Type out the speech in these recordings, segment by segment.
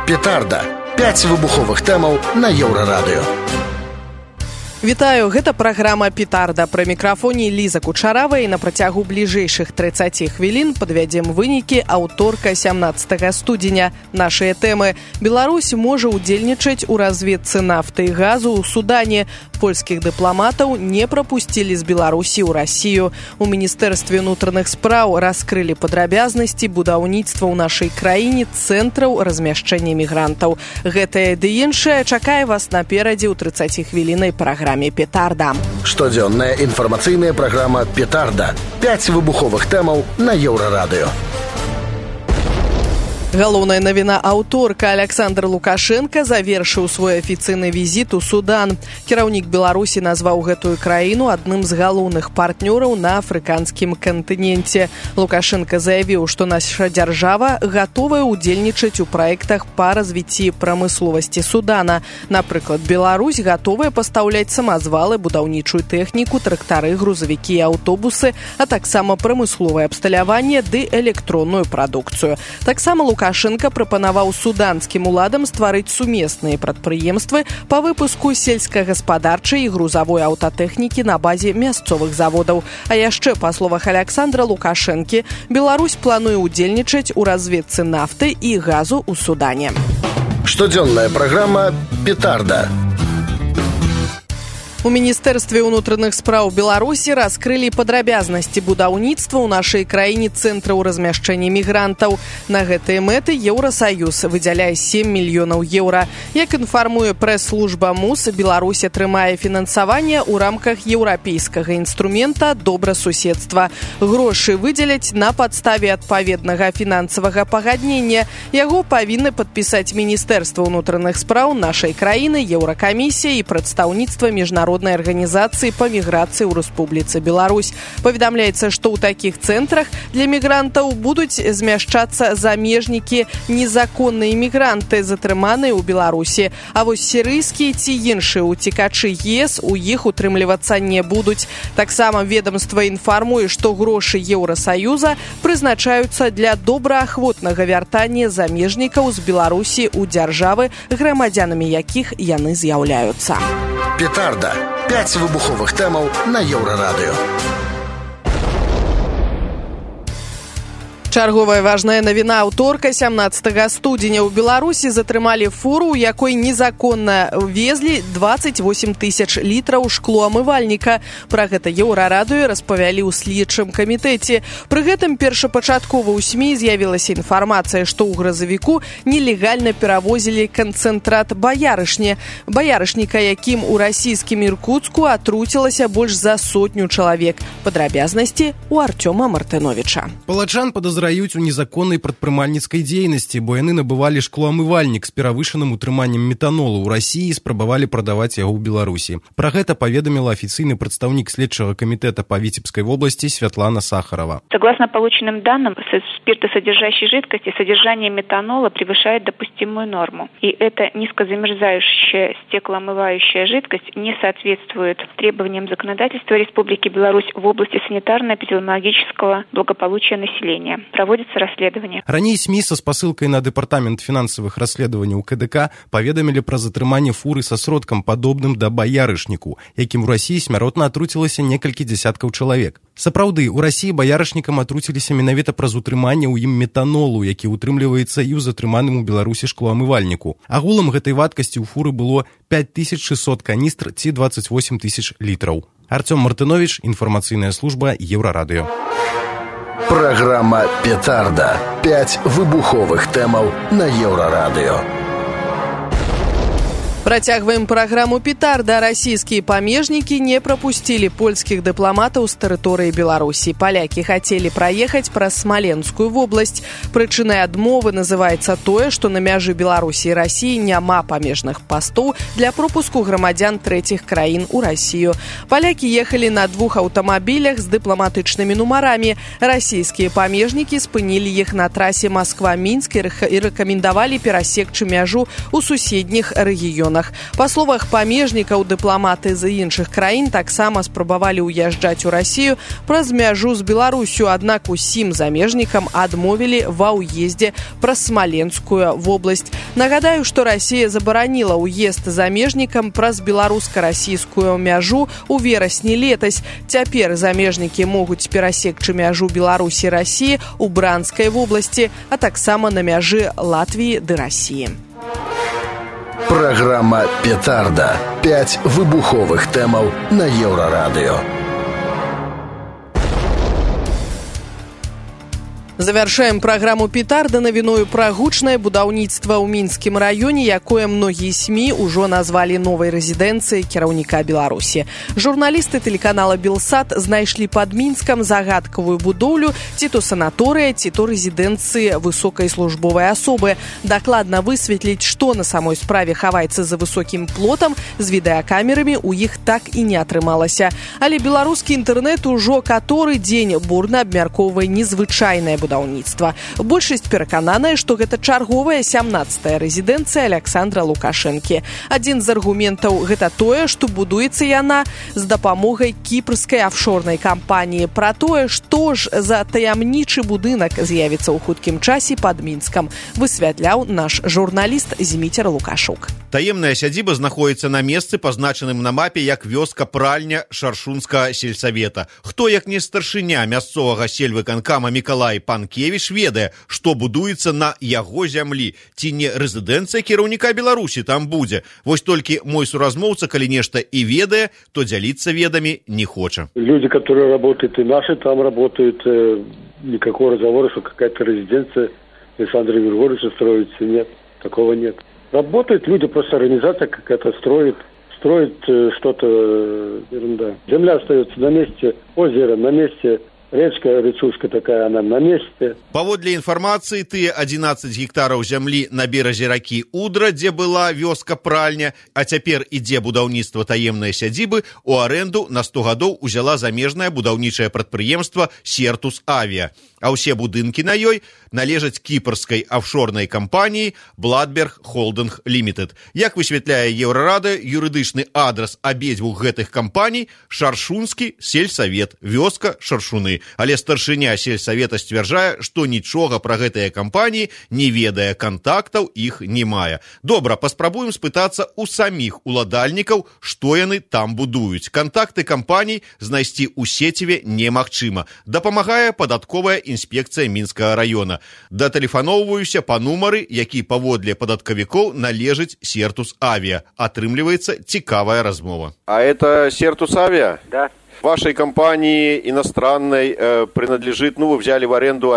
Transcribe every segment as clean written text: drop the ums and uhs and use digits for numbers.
Петарда. 5 выбуховых тэмаў на Еўрарадыё. Вітаю, гэта праграма «Петарда». Пры мікрафоне Ліза Кучарава, і на працягу бліжэйшых 30 хвілін падвядзем вынікі аўторка 17 студзеня. Нашыя тэмы. Беларусь можа ўдзельнічаць у разведцы нафты і газу ў Судане. Польскіх дыпламатаў не прапусцілі з Беларусі ў Расію. У Міністэрстве ўнутраных спраў раскрылі падрабязнасці будаўніцтва ў нашай краіне цэнтраў размяшчэння мігрантаў. Гэтае ды іншае чакае вас наперадзе ў 30-хвіліннай праграме «Петарда». Штодзённая інфармацыйная праграма «Петарда». 5 выбуховых тэмаў на Еўрарадыё. Галоўная навіна аўторка. Александр Лукашенко завершыў свой афіцыйны візіт у Судан. Кіраўнік Беларусі назваў гэтую краіну адным з галоўных партнёраў на афрыканскім кантыненце. Лукашенко заявіў, што наша дзяржава гатовая ўдзельнічаць у праектах па развіцці прамысловасці Судана. Напрыклад, Беларусь гатовая пастаўляць самазвалы, будаўнічую тэхніку, трактары, грузавікі і аўтобусы, а таксама прамысловае абсталяванне ды электронную прадукцыю. Таксама Лукашенко прапанаваў суданскім уладам стварыць сумесныя прадпрыемствы па выпуску сельскагаспадарчай і грузавой аўтатэхнікі на базе мясцовых заводаў. А яшчэ, па словах Александра Лукашэнкі, Беларусь плануе ўдзельнічаць у разведцы нафты і газу ў Судане. Штодзённая праграма «Петарда». У Міністэрстве ўнутраных спраў Беларусі раскрылі падрабязнасці будаўніцтва ў нашай краіне цэнтраў размяшчэння мігрантаў. На гэтыя мэты Еўрасаюз выдзяляе 7 мільёнаў еўра. Як інфармуе прэс-служба МУС, Беларусь атрымае фінансаванне ў рамках еўрапейскага інструмента добрасуседства. Грошы выдзеляць на падставе адпаведнага фінансавага пагаднення. Яго павінны падпісаць Міністэрства ўнутраных спраў нашай краіны, Еўракамісія і прадстаўніцтва міжнароднай арганізацыі па міграцыі ў Рэспубліцы Беларусь. Паведамляецца, што ў такіх цэнтрах для мігрантаў будуць змяшчацца замежнікі, незаконныя мігранты, затрыманыя ў Беларусі. А вось сірыйскія ці іншыя уцекачы ЕС у іх утрымлівацца не будуць. Таксама ведамства інфармуе, што грошы Еўрасаюза прызначаюцца для добраахвотнага вяртання замежнікаў з Беларусі ў дзяржавы, грамадзянамі якіх яны з'яўляюцца. Петарда. 5 выбуховых тэмаў на Еўрарадыё. Чарговая важная навіна аўторка 17 студзеня. У Беларусі затрымалі фуру, у якой незаконна везлі 28 тысяч літраў шклоамывальніка. Пра гэта Еўрарадыё распавялі ў следчым камітэце. Пры гэтым першапачаткова ў СМІ з'явілася інфармацыя, што ў грузавіку нелегальна перавозілі канцэнтрат баярышніка, якім у расійскім Іркуцку атруцілася больш за 100 чалавек. Падрабязнасці у Артёма Мартыновіча. Палачан падазраюць у незаконнай прадпрымальніцкай дзейнасці, бо яны набывалі шклоамывальнік з перавышаным утрыманнем метанолу ў Расіі і спрабавалі прадаваць яго ў Беларусі. Пра гэта паведаміла афіцыйны прадстаўнік следчага камітэта па Віцебскай вобласці Святлана Сахарова. Согласно полученным данным, спиртосодержащей жидкости содержание метанола превышает допустимую норму. И эта низкозамерзающая стеклоомывающая жидкость не соответствует требованиям законодательства Республики Беларусь в области санитарно-эпидемиологического благополучия населения. Проводится расследование. Раней СМІ са спасылкай на дэпартамент фінансавых расследаванняў КДК паведамілі пра затрыманне фуры са сродкам падобным да баярышніку, якім у Расіі смяротна атруцілася некалькі дзясяткаў чалавек. Сапраўды, у Расіі баярышнікам атруціліся менавіта праз утрыманне ў ім метанолу, які утрымліваецца і ў затрыманым у Беларусі шклоамывальніку. Агулам гэтай вадкасці ў фуры было 5600 каністр ці 28 тысяч літраў. Артём Мартыновіч, інфармацыйная служба Еўрарадыё. Праграма «Петарда». 5 выбуховых тэмаў на Еўрарадыё. Працягваем праграму «Петарда». Расійскія памежнікі не прапусцілі польскіх дыпламатаў з тэрыторыі Беларусі. Палякі хацелі праехаць праз Смаленскую вобласць. Прычынай адмовы называецца тое, што на мяжы Беларусі і Расіі няма памежных пастоў для пропуску грамадзян трэціх краін у Расію. Палякі ехалі на 2 аўтамабілях з дыпламатычнымі нумарамі. Расійскія памежнікі спынілі іх на трасе Масква-Мінск і рэкамендавалі перасекчы мяжу ў суседніх рэгіёнах рэгіёнах. Па словах памежнікаў, дыпламаты з іншых краін таксама спрабавалі ўязджаць у Расію праз мяжу з Беларусю, аднак усім замежнікам адмовілі ва ўездзе праз Смаленскую вобласць. Нагадаю, што Расія забараніла ўезд замежнікам праз беларуска-расійскую мяжу у верасні летась. Цяпер замежнікі могуць перасекчы мяжу Беларусі Расіі у Бранскай вобласці, а таксама на мяжы Латвіі ды Расіі. Программа «Петарда». 5 выбуховых тэмаў на Еўрарадыё. Завяршаем праграму «Петарда» навіною пра гучнае будаўніцтва ў Мінскім раёне, якое многія СМІ ўжо назвалі новай рэзідэнцыяй кіраўніка Беларусі. Журналісты тэлеканала «Белсат» знайшлі пад Мінскам загадкавую будоўлю ці то санаторыя, ці то рэзідэнцыі высокай службовай асобы. Дакладна высветліць, што на самой справе хаваецца за высокім плотам з відэакамерамі у іх так і не атрымалася. Але беларускі інтэрнэт ужо каторы дзень бурна абмяркоўвае незвычайнае будаўніцтва. Большасць перакананая, што гэта чарговая 17-я рэзідэнцыя Аляксандра Лукашэнкі. Адзін з аргументаў гэта тое, што будуецца яна з дапамогай кіпрскай афшорнай кампаніі. Пра тое, што ж за таямнічы будынак з'явіцца ў хуткім часе пад Мінскам, высвятляў наш журналіст Зміцер Лукашук. Таемная сядзіба знаходзіцца на месцы, пазначаным на мапе як вёска-пральня Шаршунскага сельсавета. Хто, як не старшыня мясцовага сельвыканкама Мікалай Панкевіч, ведае, што будуецца на яго зямлі. Ці не рэзідэнцыя кіраўніка Беларусі там будзе. Вось толькі мой суразмоўца, калі нешта і ведае, то дзяліцца ведамі не хоча. Люди, которые работают, и наши там работают, никакого разговора, что какая-то резиденция Александра Григорьевича строится, нет, такого нет. Работают люди, просто организация какая-то строит что-то, ерунда. Земля остается на месте, озеро на месте, речушка такая, она на месте. Паводле інфармацыі, тыя 11 гектараў зямлі на беразе ракі Удра, дзе была вёска-пральня, а цяпер ідзе будаўніцтва таемнай сядзібы, у арэнду на 100 гадоў узяла замежнае будаўнічае прадпрыемства «Сертус Авіа». А ўсе будынкі на ёй належаць кіпрскай афшорнай кампаніі «Бладберг Холдинг Лімітэд». Як высвятляе Еўрарадыё, юрыдычны адрас абедзвюх гэтых кампаній – Шаршунскі сельсавет, вёска Шаршуны. Але старшыня сельсавета сцвярджае, што нічога пра гэтыя кампаніі не ведае, кантактаў іх не мае. Добра, паспрабуем спытацца ў саміх уладальнікаў, што яны там будуюць. Кантакты кампаній знайсці ў сеціве немагчыма. Дапамагае падатковая інспекцыя Мінскага раёна. Датэлефаноўваюся па нумары, які паводле падаткавікоў належыць «Сертус Авіа». Атрымліваецца цікавая размова. А это «Сертус Авиа»? Да. Вашей компании иностранной принадлежит, вы взяли в аренду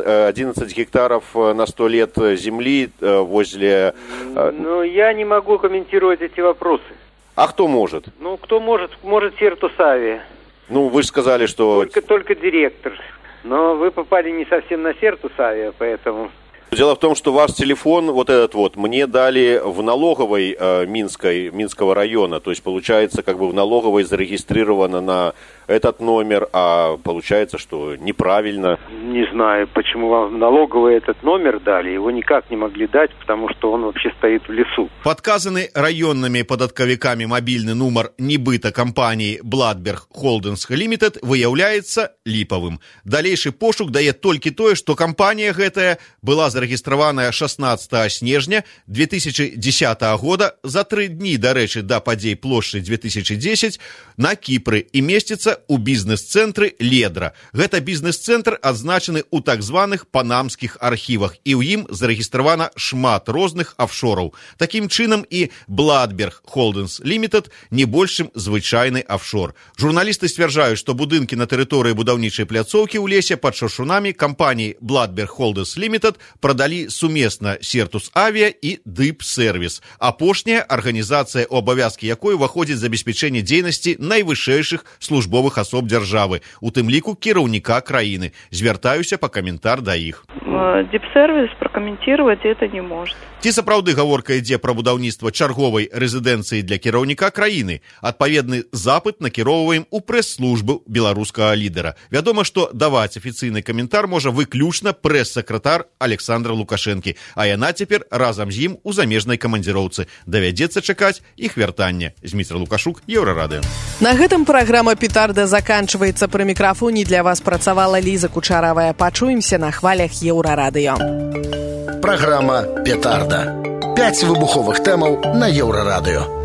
11 гектаров на 100 лет земли возле... Я не могу комментировать эти вопросы. А кто может? Кто может «Сертус Авиа». Вы же сказали, что... Только директор. Но вы попали не совсем на «Сертус Авиа», поэтому... Дело в том, что ваш телефон, мне дали в налоговой Минского района. То есть, получается, в налоговой зарегистрировано на этот номер, а получается, что неправильно. Не знаю, почему вам в налоговой этот номер дали. Его никак не могли дать, потому что он вообще стоит в лесу. Подказаны районными податковиками мобильный номер нібыта компании «Бладберг Холдинг Лімітэд» выявляется липовым. Дальнейший пошук дае толькі тое, что компания гэтая была зарегістраваная 16 снежня 2010 года, за 3 дні, дарэчы, да падзей плошчы 2010, на Кіпры і месціцца у бізнес-цэнтры «Ледра». Гэта бізнес-цэнтр адзначаны ў так званых панамскіх архівах, і ў ім зарэгістравана шмат розных афшораў. Такім чынам і «Бладберг Холдинг Лімітэд» не большым звычайны афшор. Журналісты сцвярджаюць, што будынкі на тэрыторыі будаўнічай пляцоўкі ў лесе пад Шаршунамі кампаніі «Бладберг Холдинг Лімітэд» продали сумесна «Сертус Авіа» і «Дып-сервіс». Апошняя арганізацыя, у абавязкі якой уваходзіць забеспячэнне дзейнасці найвышэйшых службовых пасадовых асоб дзяржавы, у тым ліку кіраўніка краіны. Звяртаюся па каментар да іх. Дипсервис прокомментировать это не может. Ці сапраўды гаворка ідзе пра будаўніцтва чарговай рэзідэнцыі для кіраўніка краіны? Адпаведны запыт накіроўваем у прэс-службу беларускага лідара. Вядома, што даваць афіцыйны каментар можа выключна прэс-сакратар Александра Лукашэнкі, а яна цяпер разам з ім у замежнай камандзіроўцы. Давядзецца чакаць іх вяртання. Зміцер Лукашук, Еўрарадыё. На гэтым праграма «Петарда» заканчваецца. Пры мікрафоне для вас працавала Ліза Кучаравая. Пачуемся на хвалях Еўрарадыё. Праграма «Петарда». 5 выбуховых тэмаў на Еўрарадыё.